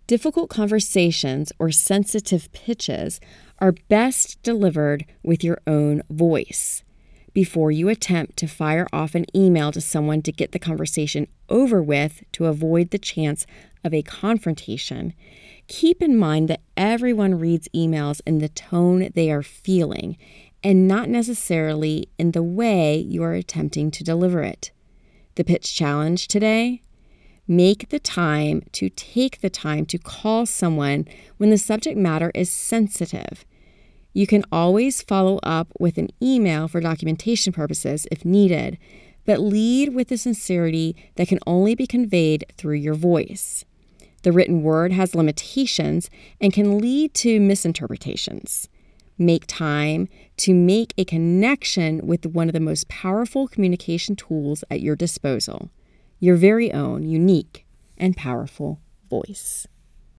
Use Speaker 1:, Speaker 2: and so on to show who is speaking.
Speaker 1: Difficult conversations or sensitive pitches are best delivered with your own voice. Before you attempt to fire off an email to someone to get the conversation over with to avoid the chance of a confrontation, keep in mind that everyone reads emails in the tone they are feeling and not necessarily in the way you are attempting to deliver it. The pitch challenge today: take the time to call someone when the subject matter is sensitive. You can always follow up with an email for documentation purposes if needed, but lead with the sincerity that can only be conveyed through your voice. The written word has limitations and can lead to misinterpretations. Make time to make a connection with one of the most powerful communication tools at your disposal: your very own unique and powerful voice.